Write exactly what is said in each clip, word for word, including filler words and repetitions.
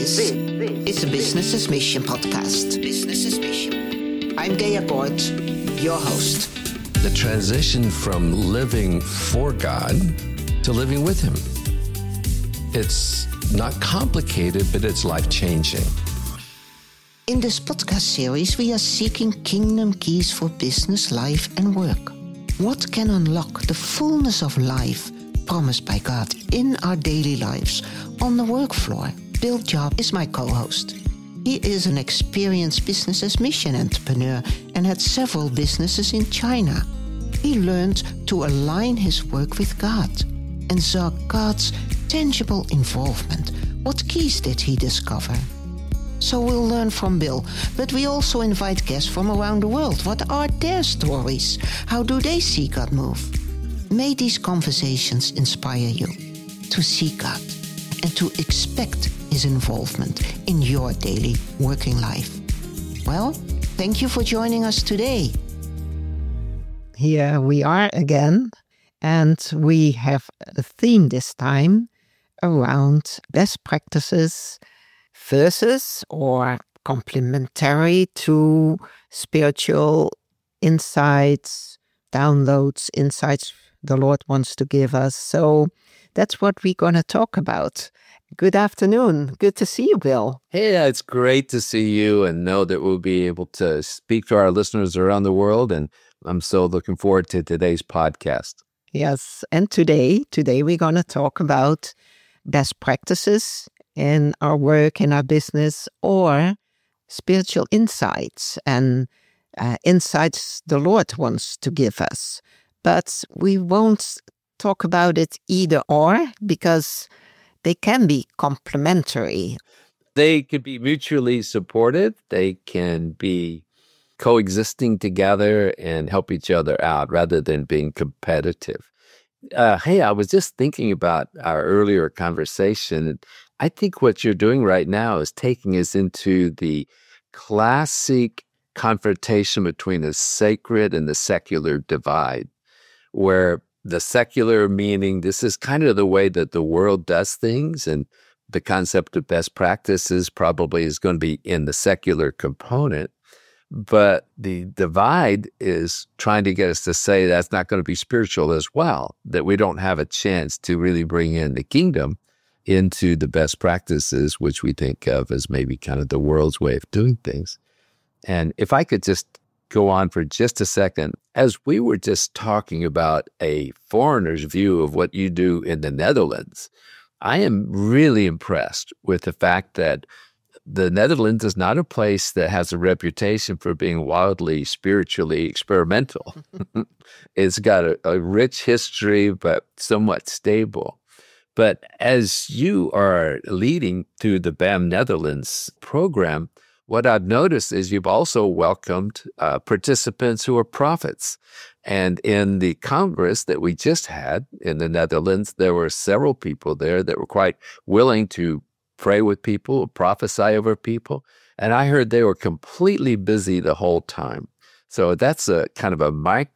This is the Business as Mission podcast. Business as Mission. I'm Gea Gort, your host. The transition from living for God to living with Him. It's not complicated, but it's life-changing. In this podcast series, we are seeking kingdom keys for business, life, and work. What can unlock the fullness of life promised by God in our daily lives on the work floor? Bill Job is my co-host. He is an experienced business as mission entrepreneur and had several businesses in China. He learned to align his work with God and saw God's tangible involvement. What keys did he discover? So we'll learn from Bill, but we also invite guests from around the world. What are their stories? How do they see God move? May these conversations inspire you to see God and to expect His involvement in your daily working life. Well, thank you for joining us today. Here we are again, and we have a theme this time around best practices versus or complementary to spiritual insights, downloads, insights the Lord wants to give us. So that's what we're going to talk about. Good afternoon. Good to see you, Bill. Hey, it's great to see you and know that we'll be able to speak to our listeners around the world. And I'm so looking forward to today's podcast. Yes. And today, today we're going to talk about best practices in our work, in our business, or spiritual insights and uh, insights the Lord wants to give us. But we won't talk about it either or, because they can be complementary. They could be mutually supportive. They can be coexisting together and help each other out rather than being competitive. Uh, hey, I was just thinking about our earlier conversation. I think what you're doing right now is taking us into the classic confrontation between the sacred and the secular divide, where the secular meaning this is kind of the way that the world does things, and the concept of best practices probably is going to be in the secular component. But the divide is trying to get us to say that's not going to be spiritual as well, that we don't have a chance to really bring in the kingdom into the best practices, which we think of as maybe kind of the world's way of doing things. And if I could just go on for just a second, as we were just talking about a foreigner's view of what you do in the Netherlands, I am really impressed with the fact that the Netherlands is not a place that has a reputation for being wildly spiritually experimental. It's got a, a rich history, but somewhat stable. But as you are leading through the B A M Netherlands program, what I've noticed is you've also welcomed uh, participants who are prophets. And in the Congress that we just had in the Netherlands, there were several people there that were quite willing to pray with people, prophesy over people. And I heard they were completely busy the whole time. So that's a kind of a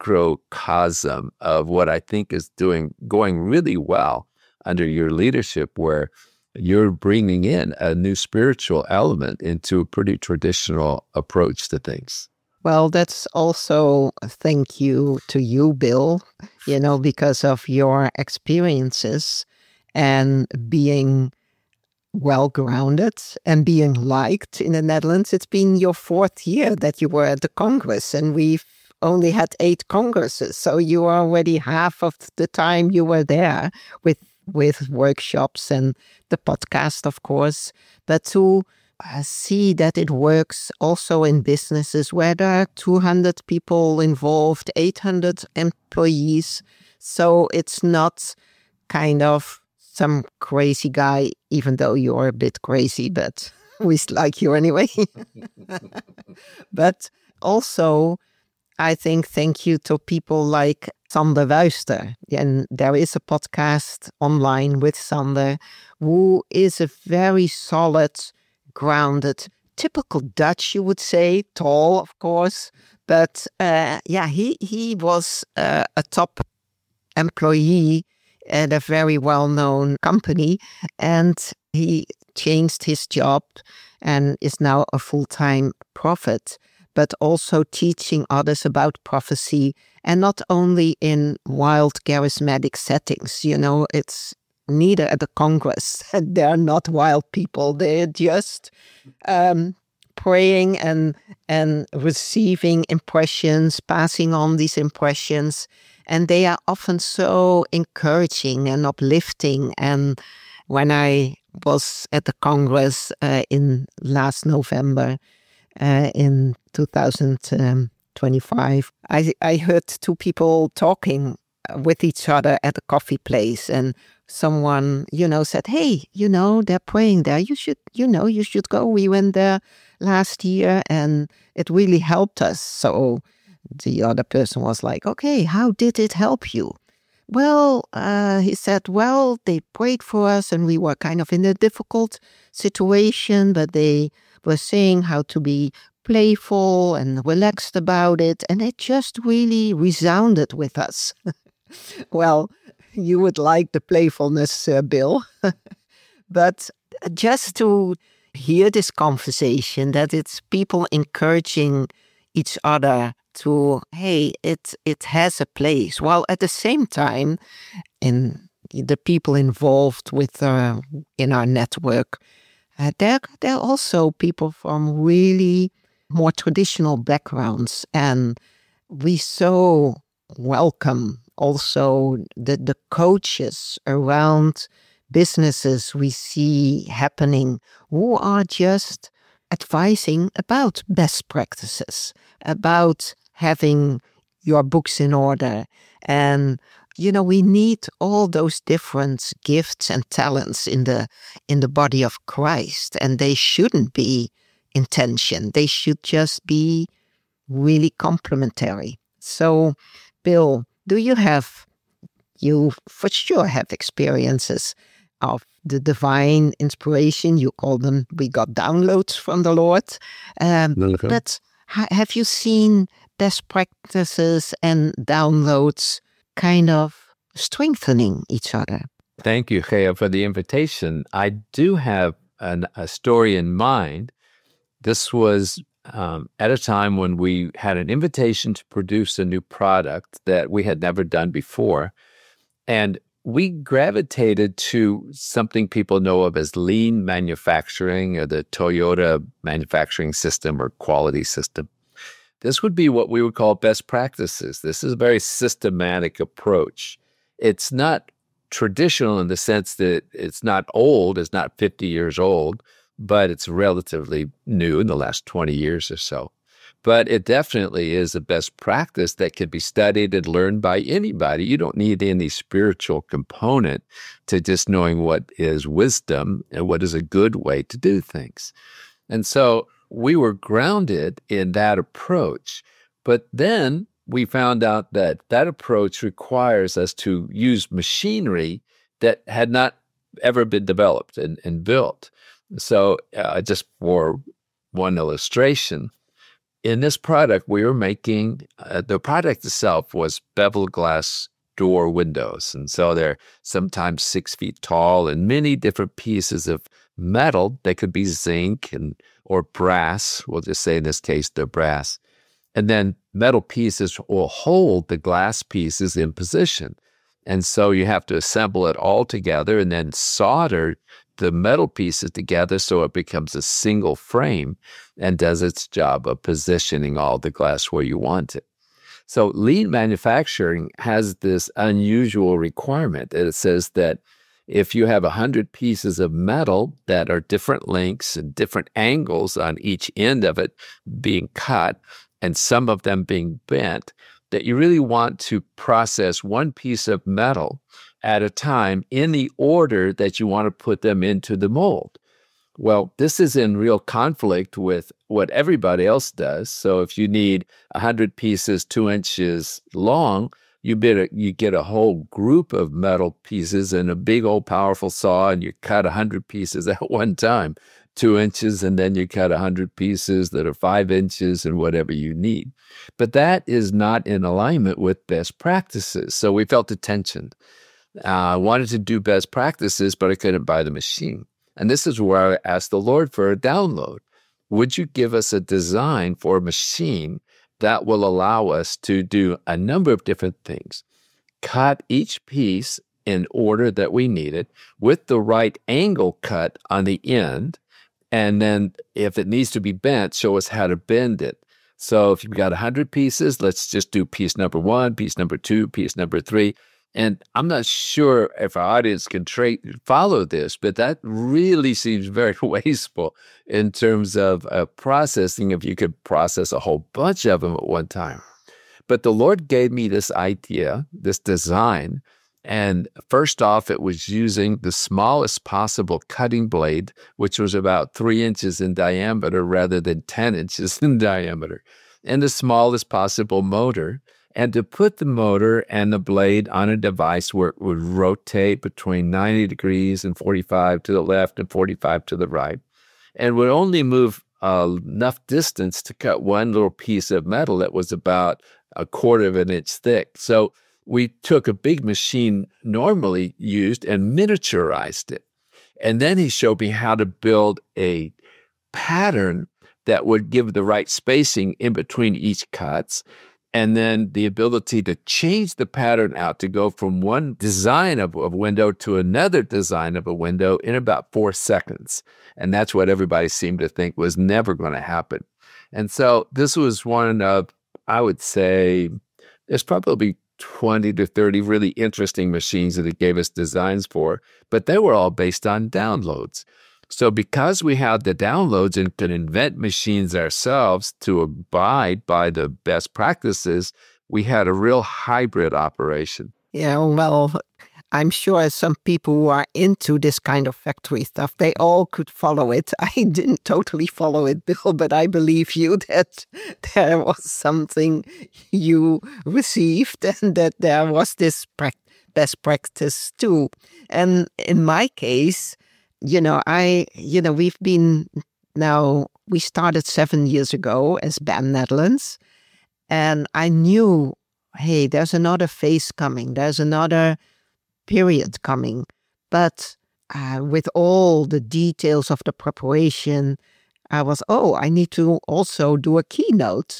microcosm of what I think is doing, going really well under your leadership, where you're bringing in a new spiritual element into a pretty traditional approach to things. Well, that's also a thank you to you, Bill, you know, because of your experiences and being well-grounded and being liked in the Netherlands. It's been your fourth year that you were at the Congress, and we've only had eight Congresses. So you are already half of the time you were there with with workshops and the podcast, of course, but to uh, see that it works also in businesses where there are two hundred people involved, eight hundred employees. So it's not kind of some crazy guy, even though you're a bit crazy, but we like you anyway. But also, I think thank you to people like Sander Wuister. And there is a podcast online with Sander, who is a very solid, grounded, typical Dutch, you would say, tall, of course. But uh, yeah, he, he was uh, a top employee at a very well-known company. And he changed his job and is now a full-time prophet, but also teaching others about prophecy, and not only in wild charismatic settings. You know, it's neither at the Congress. They're not wild people. They're just um, praying and and receiving impressions, passing on these impressions. And they are often so encouraging and uplifting. And when I was at the Congress uh, in last November, uh, in two thousand twenty-five, I, I heard two people talking with each other at a coffee place, and someone, you know, said, hey, you know, they're praying there. You should, you know, you should go. We went there last year and it really helped us. So the other person was like, okay, how did it help you? Well, uh, he said, well, they prayed for us and we were kind of in a difficult situation, but they were saying how to be playful and relaxed about it. And it just really resounded with us. Well, you would like the playfulness, uh, Bill. But just to hear this conversation, that it's people encouraging each other to, hey, it it has a place. While at the same time, in the people involved with uh, in our network, uh, they're, they're also people from really more traditional backgrounds. And we so welcome also the, the coaches around businesses we see happening who are just advising about best practices, about having your books in order. And, you know, we need all those different gifts and talents in the in the body of Christ. And they shouldn't be in tension. They should just be really complementary. So, Bill, do you have, you for sure have experiences of the divine inspiration? You call them, we got downloads from the Lord. Um, okay. But ha- have you seen best practices and downloads kind of strengthening each other? Thank you, Gea, for the invitation. I do have an, a story in mind. This was um, at a time when we had an invitation to produce a new product that we had never done before. And we gravitated to something people know of as lean manufacturing, or the Toyota manufacturing system or quality system. This would be what we would call best practices. This is a very systematic approach. It's not traditional in the sense that it's not old, it's not fifty years old, but it's relatively new in the last twenty years or so. But it definitely is a best practice that can be studied and learned by anybody. You don't need any spiritual component to just knowing what is wisdom and what is a good way to do things. And so we were grounded in that approach. But then we found out that that approach requires us to use machinery that had not ever been developed and, and built. So uh, just for one illustration, in this product, we were making, uh, the product itself was bevel glass door windows. And so they're sometimes six feet tall and many different pieces of metal. They could be zinc and or brass. We'll just say in this case, they're brass. And then metal pieces will hold the glass pieces in position. And so you have to assemble it all together and then solder the metal pieces together so it becomes a single frame and does its job of positioning all the glass where you want it. So lean manufacturing has this unusual requirement. It says that if you have one hundred pieces of metal that are different lengths and different angles on each end of it being cut and some of them being bent, that you really want to process one piece of metal at a time in the order that you want to put them into the mold. Well, this is in real conflict with what everybody else does. So if you need one hundred pieces two inches long, you, better, you get a whole group of metal pieces and a big old powerful saw, and you cut one hundred pieces at one time, two inches, and then you cut one hundred pieces that are five inches and whatever you need. But that is not in alignment with best practices. So we felt a tension. I uh, wanted to do best practices, but I couldn't buy the machine. And this is where I asked the Lord for a download. Would you give us a design for a machine that will allow us to do a number of different things? Cut each piece in order that we need it with the right angle cut on the end. And then if it needs to be bent, show us how to bend it. So if you've got one hundred pieces, let's just do piece number one, piece number two, piece number three. And I'm not sure if our audience can tra- follow this, but that really seems very wasteful in terms of uh, processing if you could process a whole bunch of them at one time. But the Lord gave me this idea, this design, and first off, it was using the smallest possible cutting blade, which was about three inches in diameter rather than ten inches in diameter, and the smallest possible motor, and to put the motor and the blade on a device where it would rotate between ninety degrees and forty-five to the left and forty-five to the right, and would only move uh, enough distance to cut one little piece of metal that was about a quarter of an inch thick. So we took a big machine normally used and miniaturized it. And then he showed me how to build a pattern that would give the right spacing in between each cuts, and then the ability to change the pattern out to go from one design of a window to another design of a window in about four seconds. And that's what everybody seemed to think was never going to happen. And so this was one of, I would say, there's probably twenty to thirty really interesting machines that it gave us designs for, but they were all based on downloads. So because we had the downloads and could invent machines ourselves to abide by the best practices, we had a real hybrid operation. Yeah, well, I'm sure some people who are into this kind of factory stuff, they all could follow it. I didn't totally follow it, Bill, but I believe you that there was something you received and that there was this pra- best practice too. And in my case, you know, I, you know, we've been now, we started seven years ago as B A M Netherlands, and I knew, hey, there's another phase coming. There's another period coming. But uh, with all the details of the preparation, I was, oh, I need to also do a keynote.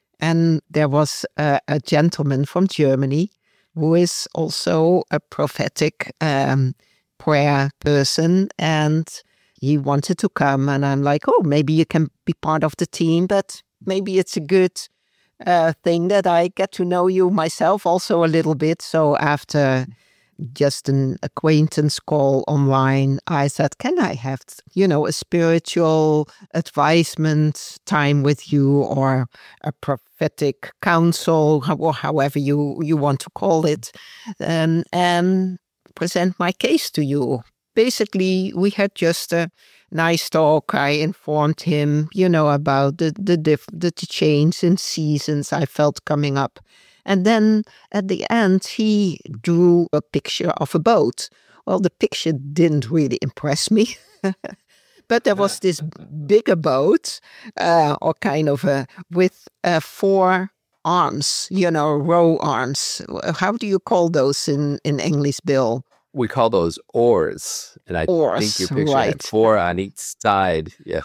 And there was a, a gentleman from Germany who is also a prophetic um, prayer person, and he wanted to come. And I'm like, oh, maybe you can be part of the team, but maybe it's a good uh, thing that I get to know you myself also a little bit. So after just an acquaintance call online, I said, can I have, you know, a spiritual advisement time with you, or a prophetic counsel, or however you, you want to call it, um, and present my case to you. Basically, we had just a nice talk. I informed him, you know, about the, the, diff- the change in seasons I felt coming up. And then at the end, he drew a picture of a boat. Well, the picture didn't really impress me. But there was this bigger boat, uh, or kind of a, with uh, four arms, you know, row arms. How do you call those in, in English, Bill? We call those oars. And I Oars, think your picture right. had four on each side. Yeah.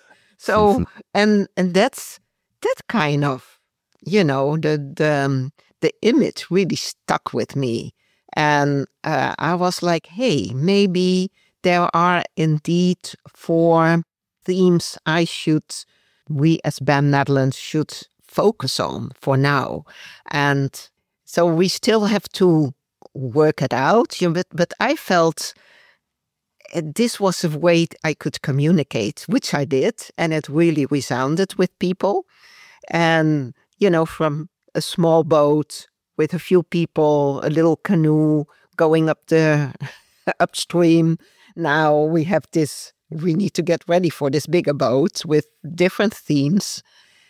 So, and and that's that kind of, you know, the the, um, the image really stuck with me. And uh, I was like, hey, maybe there are indeed four themes I should, we as B A M Netherlands should focus on for now. And so we still have to work it out, you know, but, but I felt this was a way I could communicate, which I did, and it really resounded with people. And, you know, from a small boat with a few people, a little canoe going up the upstream. Now we have this, we need to get ready for this bigger boat with different themes.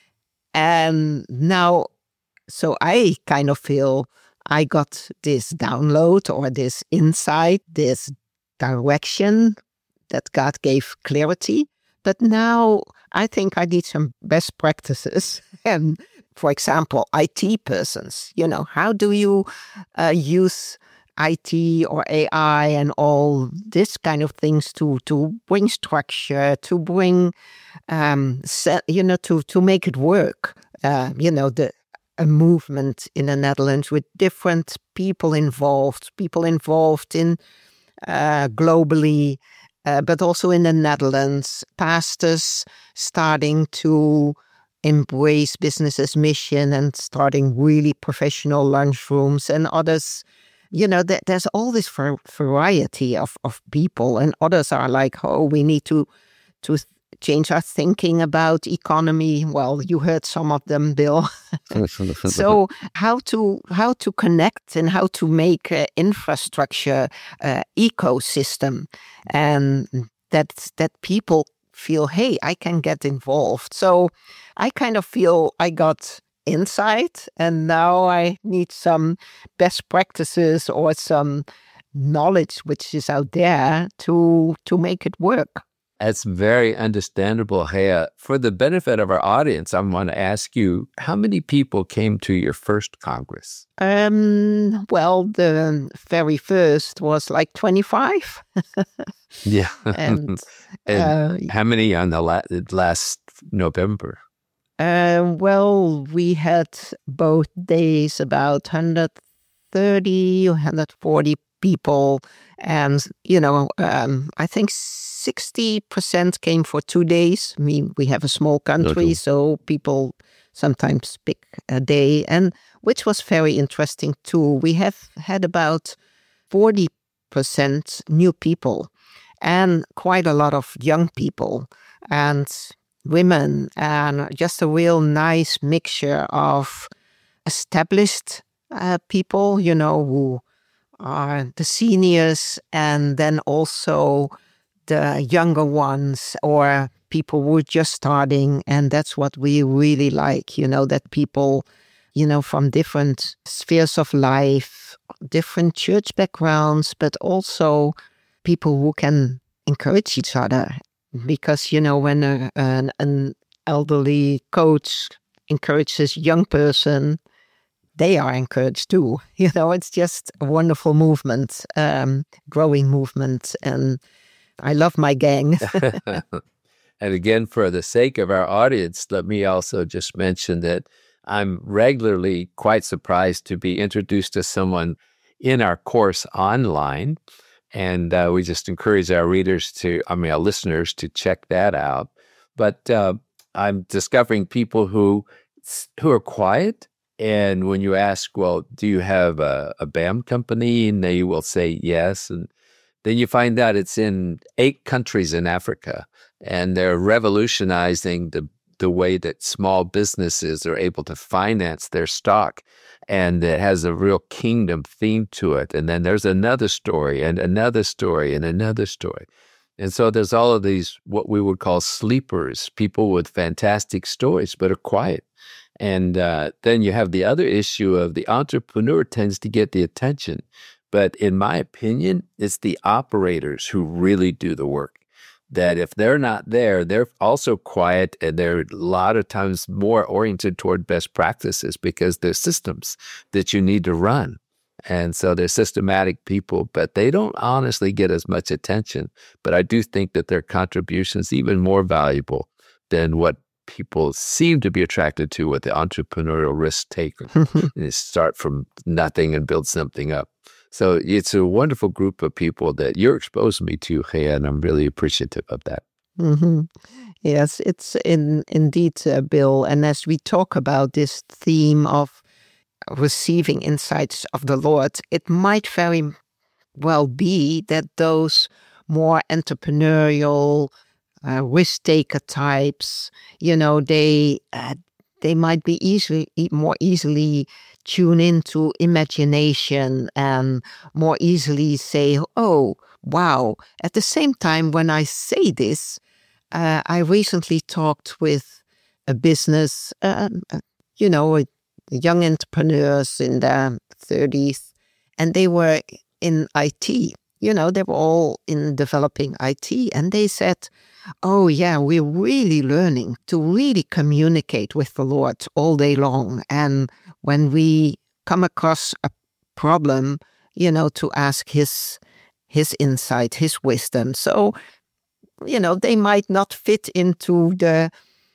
And now, so I kind of feel I got this download or this insight, this direction that God gave clarity. But now I think I need some best practices. And for example, I T persons, you know, how do you uh, use I T or A I and all this kind of things to to bring structure, to bring, um, set, you know, to to make it work. Uh, you know, the a movement in the Netherlands with different people involved, people involved in uh, globally, uh, but also in the Netherlands, pastors starting to embrace business's mission and starting really professional lunchrooms, and others, you know, th- there's all this var- variety of, of people, and others are like, oh, we need to to th- change our thinking about economy. Well, you heard some of them, Bill. So how to how to connect and how to make uh, infrastructure uh, ecosystem, and that that people feel, hey, I can get involved. So I kind of feel I got insight, and now I need some best practices or some knowledge which is out there to to make it work. That's very understandable, Hea. For the benefit of our audience, I want to ask you, how many people came to your first Congress? Um, well, the very first was like twenty-five. Yeah. and and uh, how many on the la- last November? Uh, well, we had both days about one hundred thirty, one hundred forty people. And, you know, um, I think sixty percent came for two days. I mean, we have a small country, Okay. so people sometimes pick a day, and which was very interesting too. We have had about forty percent new people and quite a lot of young people and women, and just a real nice mixture of established uh, people, you know, who are the seniors, and then also the younger ones or people who are just starting. And that's what we really like, you know, that people, you know, from different spheres of life, different church backgrounds, but also people who can encourage each other. Because, you know, when a, an, an elderly coach encourages a young person, they are encouraged too. You know, it's just a wonderful movement, um, growing movement. And I love my gang. And again, for the sake of our audience, let me also just mention that I'm regularly quite surprised to be introduced to someone in our course online. And uh, we just encourage our readers to, I mean, our listeners to check that out. But uh, I'm discovering people who who are quiet. And when you ask, well, do you have a, a B A M company? And they will say yes. And then you find out it's in eight countries in Africa. And they're revolutionizing the the way that small businesses are able to finance their stock. And it has a real kingdom theme to it. And then there's another story and another story and another story. And so there's all of these, what we would call sleepers, people with fantastic stories, but are quiet. And uh, then you have the other issue of the entrepreneur tends to get the attention. But in my opinion, it's the operators who really do the work. That if they're not there, they're also quiet, and they're a lot of times more oriented toward best practices because they're systems that you need to run. And so they're systematic people, but they don't honestly get as much attention. But I do think that their contribution is even more valuable than what people seem to be attracted to with the entrepreneurial risk taker. They start from nothing and build something up. So it's a wonderful group of people that you're exposing me to, Hea, and I'm really appreciative of that. Mm-hmm. Yes, it's in indeed, uh, Bill. And as we talk about this theme of receiving insights of the Lord, it might very well be that those more entrepreneurial, uh, risk-taker types, you know, they uh, they might be easily more easily tune into imagination and more easily say, oh, wow. At the same time, when I say this, uh, I recently talked with a business, uh, you know, young entrepreneurs in their thirties, and they were in I T. You know, they were all in developing I T, and they said, oh, yeah, we're really learning to really communicate with the Lord all day long. And when we come across a problem, you know, to ask his his insight, his wisdom. So, you know, they might not fit into the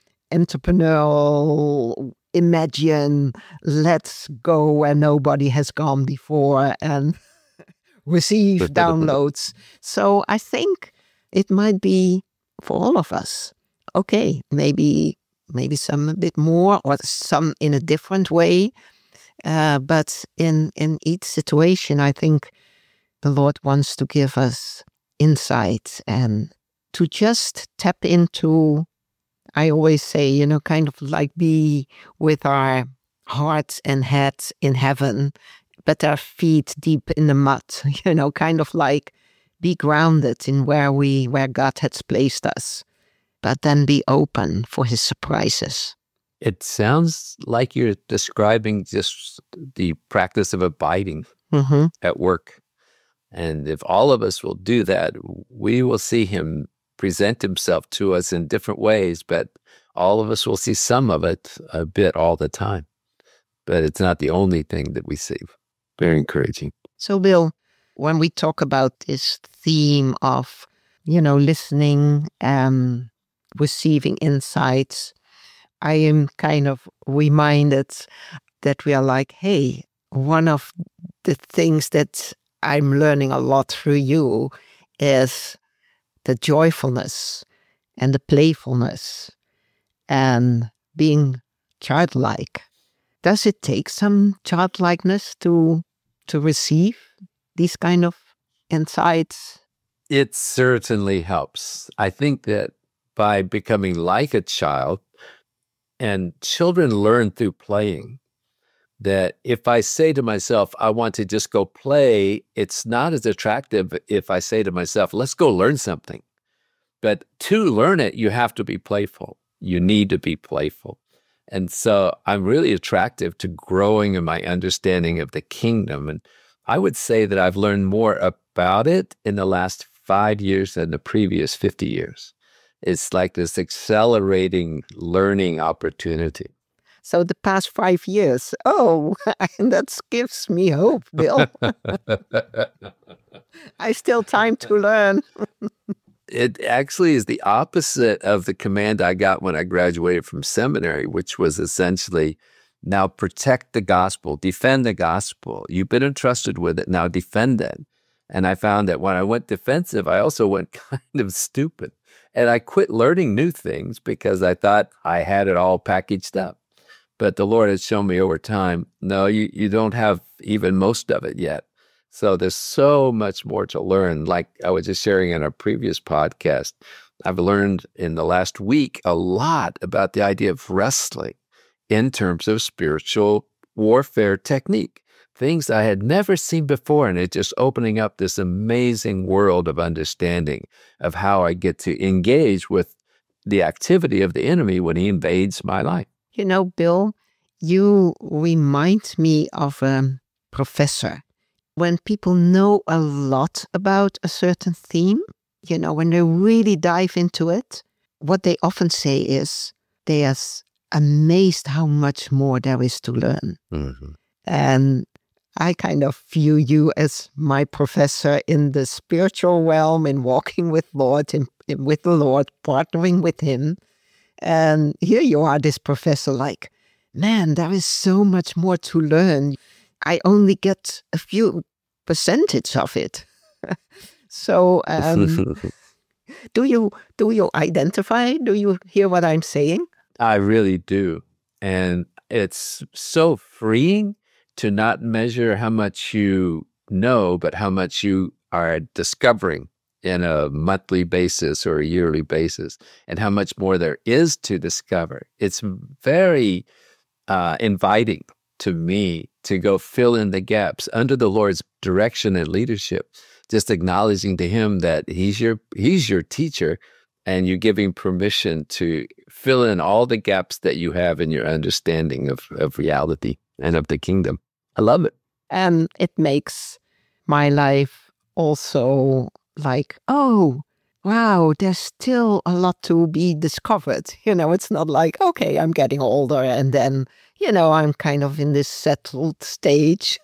entrepreneurial imagine, let's go where nobody has gone before and receive downloads. So I think it might be for all of us. Okay, maybe maybe some a bit more or some in a different way. Uh, but in, in each situation, I think the Lord wants to give us insight and to just tap into, I always say, you know, kind of like be with our hearts and heads in heaven, but our feet deep in the mud, you know, kind of like be grounded in where we, where God has placed us, but then be open for his surprises. It sounds like you're describing just the practice of abiding Mm-hmm. at work. And if all of us will do that, we will see him present himself to us in different ways, but all of us will see some of it a bit all the time. But it's not the only thing that we see. Very encouraging. So, Bill, when we talk about this theme of, you know, listening and receiving insights, I am kind of reminded that we are like, hey, one of the things that I'm learning a lot through you is the joyfulness and the playfulness and being childlike. Does it take some childlikeness to to receive these kind of insights? It certainly helps. I think that by becoming like a child, and children learn through playing, that if I say to myself, I want to just go play, it's not as attractive if I say to myself, let's go learn something. But to learn it, you have to be playful. You need to be playful. And so I'm really attractive to growing in my understanding of the kingdom. And I would say that I've learned more about it in the last five years than the previous fifty years. It's like this accelerating learning opportunity. So the past five years, oh, that gives me hope, Bill. I still time to learn. It actually is the opposite of the command I got when I graduated from seminary, which was essentially, now protect the gospel, defend the gospel. You've been entrusted with it, now defend it. And I found that when I went defensive, I also went kind of stupid. And I quit learning new things because I thought I had it all packaged up. But the Lord has shown me over time, no, you, you don't have even most of it yet. So there's so much more to learn. Like I was just sharing in our previous podcast, I've learned in the last week a lot about the idea of wrestling in terms of spiritual warfare technique. Things I had never seen before, and it's just opening up this amazing world of understanding of how I get to engage with the activity of the enemy when he invades my life. You know, Bill, you remind me of a professor. When people know a lot about a certain theme, you know, when they really dive into it, what they often say is they are amazed how much more there is to learn. Mm-hmm. And I kind of view you as my professor in the spiritual realm, in walking with Lord, in, in, with the Lord, partnering with him. And here you are, this professor, like, man, there is so much more to learn. I only get a few percentage of it. So, um, do you do you identify? Do you hear what I'm saying? I really do. And it's so freeing to not measure how much you know, but how much you are discovering in a monthly basis or a yearly basis, and how much more there is to discover. It's very uh, inviting to me to go fill in the gaps under the Lord's direction and leadership, just acknowledging to him that he's your he's your teacher, and you're giving permission to fill in all the gaps that you have in your understanding of, of reality and of the kingdom. I love it. And it makes my life also like, oh, wow, there's still a lot to be discovered. You know, it's not like, okay, I'm getting older and then, you know, I'm kind of in this settled stage.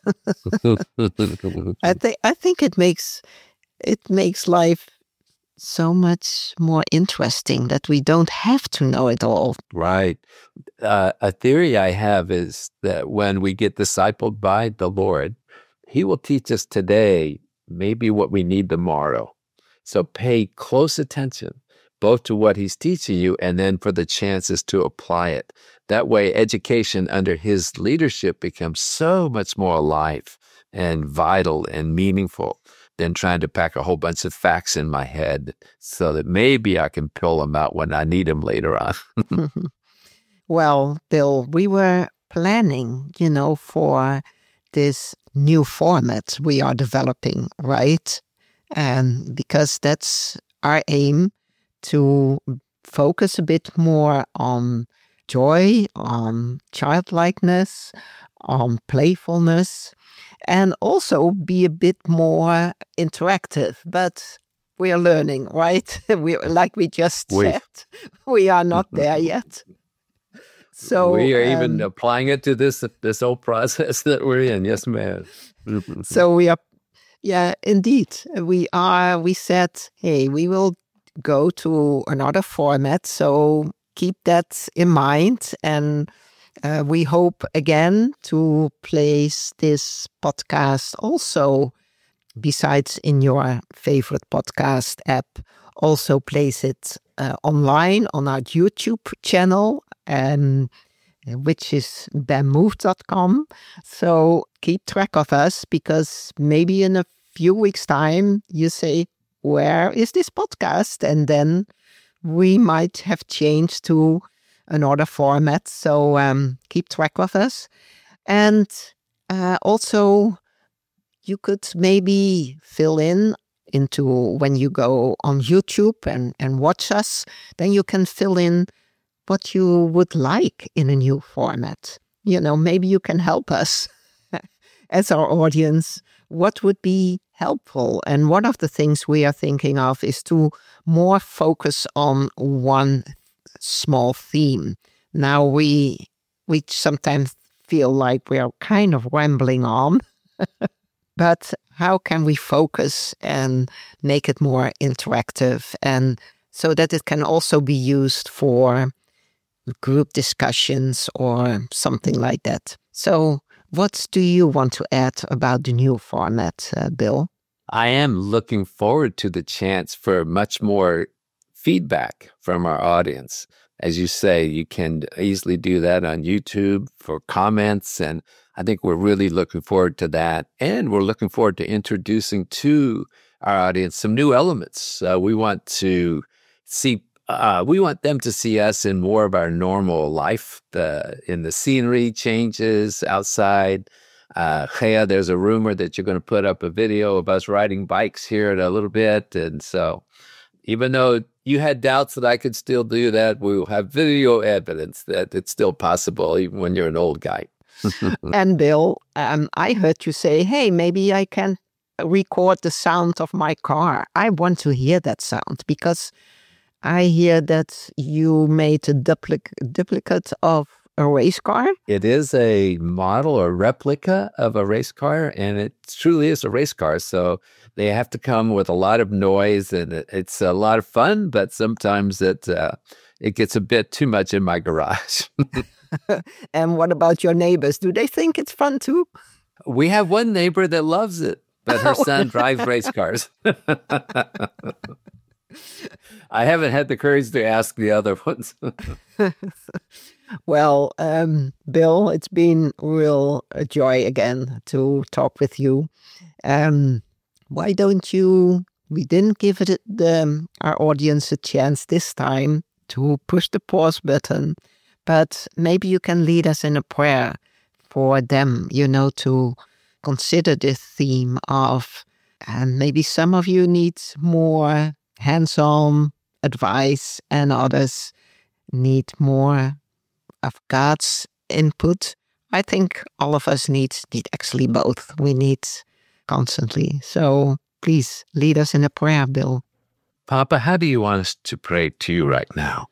I think I think it makes it makes life so much more interesting that we don't have to know it all. Right. Uh, a theory I have is that when we get discipled by the Lord, He will teach us today maybe what we need tomorrow. So pay close attention both to what He's teaching you and then for the chances to apply it. That way, education under His leadership becomes so much more alive and vital and meaningful than trying to pack a whole bunch of facts in my head so that maybe I can pull them out when I need them later on. Well, Bill, we were planning, you know, for this new format we are developing, right? And because that's our aim, to focus a bit more on joy, on childlikeness, on playfulness, and also be a bit more interactive. But we are learning, right? we like we just we. said, we are not there yet. So we are um, even applying it to this this whole process that we're in. Yes, ma'am. So we are, yeah, indeed. We are, we said, hey, we will go to another format. So keep that in mind. And uh, we hope again to place this podcast also, besides in your favorite podcast app, also place it uh, online on our YouTube channel, and which is bam move dot com. So keep track of us, because maybe in a few weeks' time you say, where is this podcast? And then we might have changed to another format. So um, keep track of us. And uh, also you could maybe fill in into when you go on YouTube and, and watch us, then you can fill in what you would like in a new format. You know, maybe you can help us as our audience. What would be helpful? And one of the things we are thinking of is to more focus on one small theme. Now we we sometimes feel like we are kind of rambling on, but how can we focus and make it more interactive, and so that it can also be used for group discussions or something like that? So what do you want to add about the new format, uh, Bill? I am looking forward to the chance for much more feedback from our audience. As you say, you can easily do that on YouTube for comments, and I think we're really looking forward to that. And we're looking forward to introducing to our audience some new elements. Uh, we want to see Uh, we want them to see us in more of our normal life, the, in the scenery changes outside. Uh, Gea, there's a rumor that you're going to put up a video of us riding bikes here in a little bit. And so even though you had doubts that I could still do that, we will have video evidence that it's still possible, even when you're an old guy. And Bill, um, I heard you say, hey, maybe I can record the sound of my car. I want to hear that sound, because I hear that you made a duplic- duplicate of a race car. It is a model or replica of a race car, and it truly is a race car. So they have to come with a lot of noise, and it, it's a lot of fun, but sometimes it, uh, it gets a bit too much in my garage. And what about your neighbors? Do they think it's fun too? We have one neighbor that loves it, but her son drives race cars. I haven't had the courage to ask the other ones. Well, um, Bill, it's been real a joy again to talk with you. Um, why don't you, we didn't give it the, our audience a chance this time to push the pause button, but maybe you can lead us in a prayer for them, you know, to consider this theme of, and maybe some of you need more hands-on advice and others need more of God's input. I think all of us need, need actually both. We need constantly. So please lead us in a prayer, Bill. Papa, how do you want us to pray to you right now?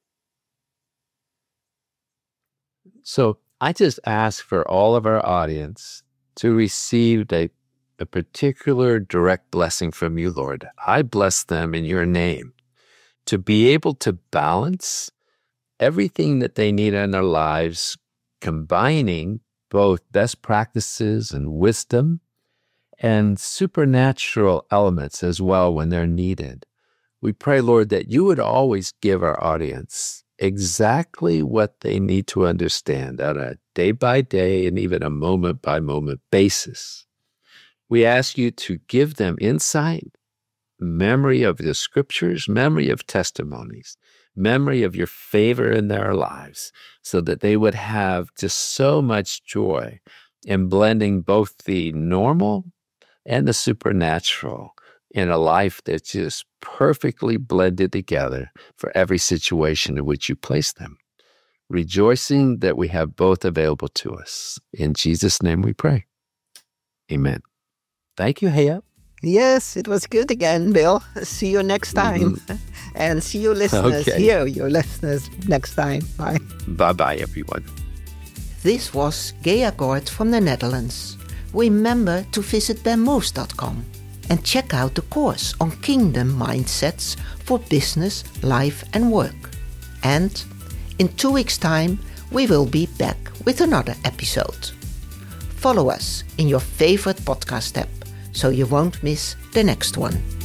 So I just ask for all of our audience to receive a, a particular direct blessing from you, Lord. I bless them in your name to be able to balance everything that they need in their lives, combining both best practices and wisdom and supernatural elements as well when they're needed. We pray, Lord, that you would always give our audience exactly what they need to understand on a day-by-day and even a moment-by-moment basis. We ask you to give them insight, memory of the scriptures, memory of testimonies, memory of your favor in their lives, so that they would have just so much joy in blending both the normal and the supernatural in a life that's just perfectly blended together for every situation in which you place them, rejoicing that we have both available to us. In Jesus' name we pray. Amen. Thank you, Hea. Yes, it was good again, Bill. See you next time. Mm-hmm. And see you listeners, Okay. hear you listeners next time. Bye. Bye-bye, everyone. This was Gea Gort from the Netherlands. Remember to visit ben moos dot com and check out the course on Kingdom Mindsets for business, life and work. And in two weeks' time, we will be back with another episode. Follow us in your favorite podcast app so you won't miss the next one.